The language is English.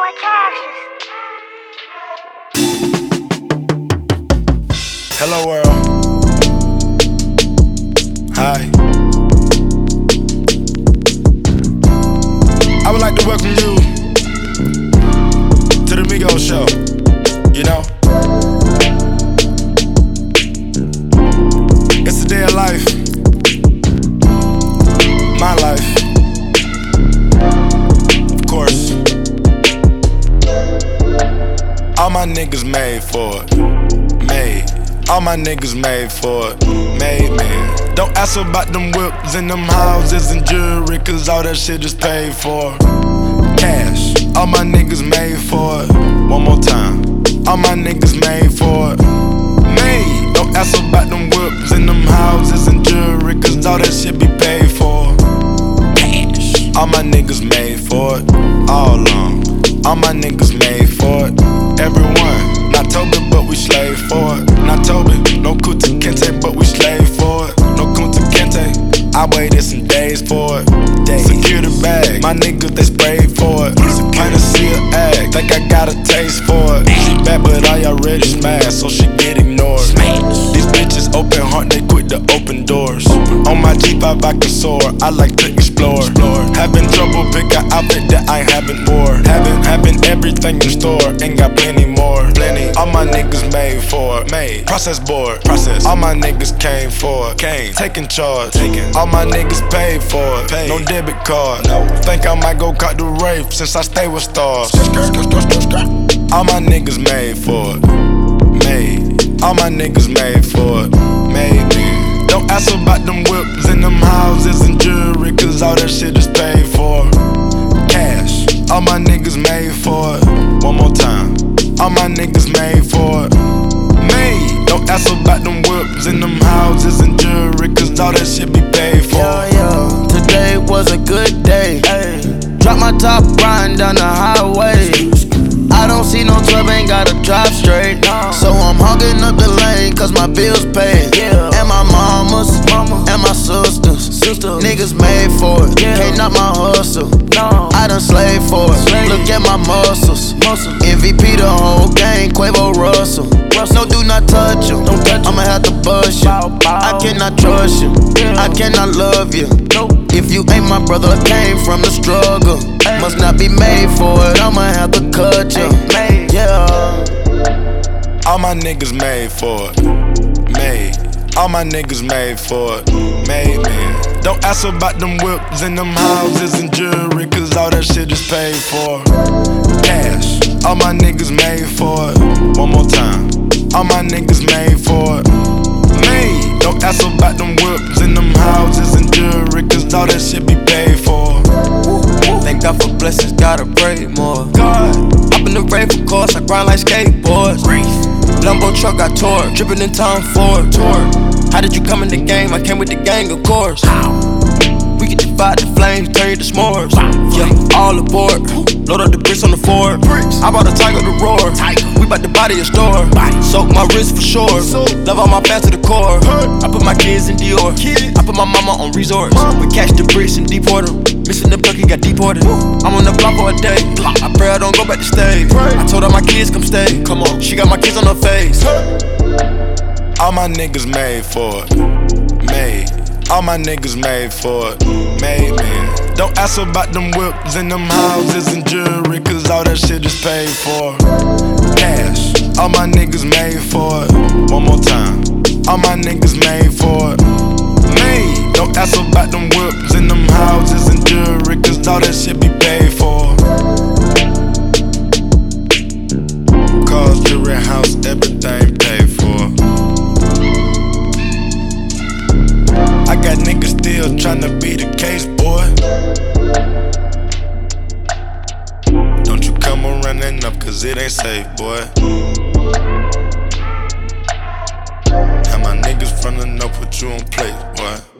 boy Cassius. Hello world. Hi. I would like to welcome you to the Migos show. You know, it's a day of life. My life. Of course. All my niggas made for it. Made. All my niggas made for it. Made, man. Don't ask about them whips and them houses and jewelry, cause all that shit is paid for. Cash. All my niggas made for it. One more time. All my niggas made for it. Made. Don't ask about them whips and them houses and jewelry, cause all that shit be paid for. Cash. All my niggas made for it. All along. All my niggas made for it. Everyone. Not Toby, but we slave for it. Not Toby, no Kunta Kinte, but we slave for it. No Kunta Kinte, I waited some days for it. Secure the bag, my niggas they sprayed for it. Kinda see her act, think I got a taste for it. She bad, but I already smashed, so she get ignored. These bitches open heart, they quick to open doors. On my G5 I can soar, I like to explore. Having trouble, pick an outfit that I haven't wore. Having everything in store, ain't got plenty more. All my niggas made for it. Made. Process board. Process. All my niggas came for it. Taking charge. All my niggas paid for it. No debit card. No. Think I might go cut the rape since I stay with stars. All my niggas made for it. Made. All my niggas made for it. Made, man. Don't ask about them whips and them houses and jewelry, cause all that shit is paid for. Cash. All my niggas made for it. One more time. All my niggas made for it. Made. Don't ask about them whips and them houses and jewelry, cause all that shit be paid for. Yeah. Today was a good day. Drop my top, riding down the highway. I don't see no 12, ain't gotta drive straight. So I'm hogging up the lane, cause my bills paid. And my mamas, and my sisters. Niggas made for it, can't knock my hustle. I done slaved for it, look at my muscles. MVP the whole gang, Quavo Russell. No, do not touch him, I'ma have to bust you. I cannot trust you, I cannot love you. If you ain't my brother, I came from the struggle. Must not be made for it, I'ma have to cut you. Yeah. All my niggas made for it. Made. All my niggas made for it. Made, man. Don't ask about them whips and them houses and jewelry, cause all that shit is paid for. Cash. All my niggas made for it. One more time. All my niggas made for it. Made. Don't ask about them whips and them houses and jewelry, cause all that shit be paid for. Thank God for blessings, gotta pray more. God. Up in the rave, of course, I grind like skateboards. Lambo truck got tore, dripping in Tom Ford. How did you come in the game? I came with the gang, of course. We can divide the flames, turn you to s'mores. Yeah, all aboard. Load up the bricks on the Ford. I bought a tiger to roar. We bout to body a store. Soak my wrist for sure. Love all my fans to the core. I put my kids in Dior. I put my mama on resorts. We catch the bricks and deport them. Missing the bucket, got deported. I'm on the block for a day. I pray I don't go back to stage. I told all my kids come stay. Come on, she got my kids on her face. All my niggas made for it. Made. All my niggas made for it. Made, man. Don't ask about them whips and them houses and jewelry, cause all that shit is paid for. Cash. All my niggas made for it. One more time. All my niggas made for it. Made. Don't ask about them whips and them houses and jewelry, cause all that shit be paid for. Cars, jewelry, house, everything paid for. I got niggas still tryna be the case, boy. Don't you come around enough, cause it ain't safe, boy. Have my niggas frontin' up, put you on plate, boy.